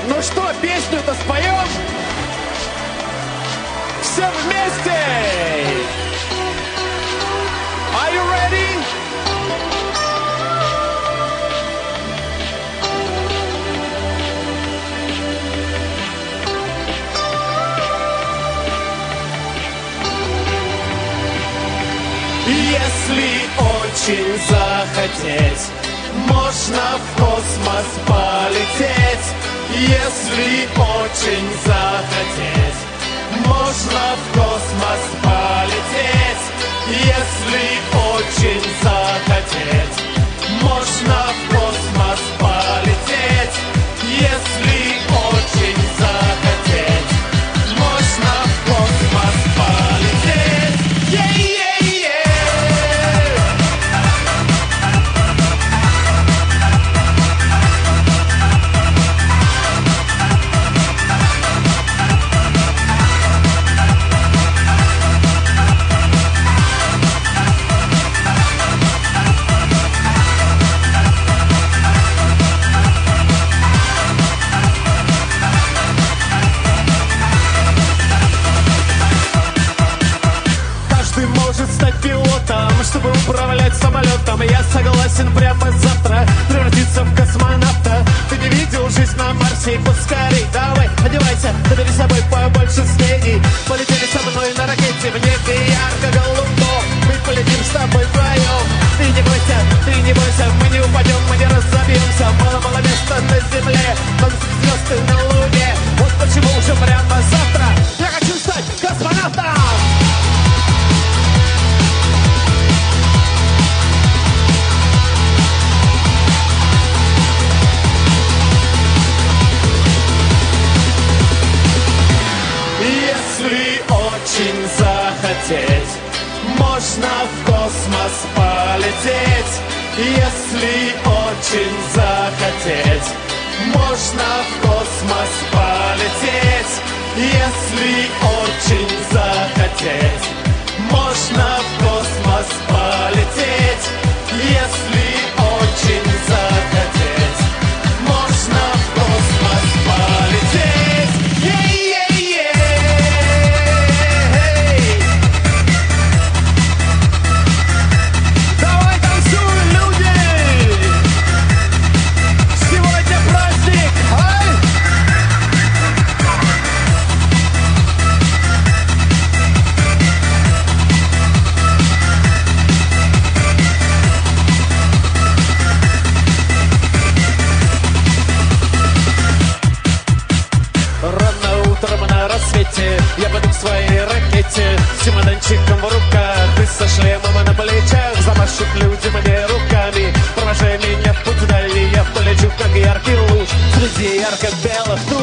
Ну что, песню-то споем? Все вместе! Are you ready? Если очень захотеть, можно в космос полететь. Если очень захотеть, можно в космос полететь. Если очень захотеть, можно в космос полететь. Если очень захотеть, можно в космос полететь. Чтобы управлять самолетом, я согласен прямо завтра превратиться в космонавта. Ты не видел жизнь на Марсе? Поскорей, давай, одевайся, забери с собой побольше снеди. Полетели со мной на ракете в небе ярко-голубом. Мы полетим с тобой вдвоем. Ты не бойся, мы не упадем, мы не разобьемся. Мало-мало места на земле, но звезды на луне. Вот почему уже прямо завтра я хочу стать космонавтом. Если очень захотеть, можно в космос полететь. Если очень захотеть, можно в космос полететь. Если очень захотеть, можно в космос полететь. Если очень захотеть, можно в космос полететь. Я пойду к своей ракете с чемоданчиком в руках и со шлемом на плечах. Замашут люди мне руками, провожай меня в путь дальний. Я полечу, как яркий луч среди ярко-белых труб.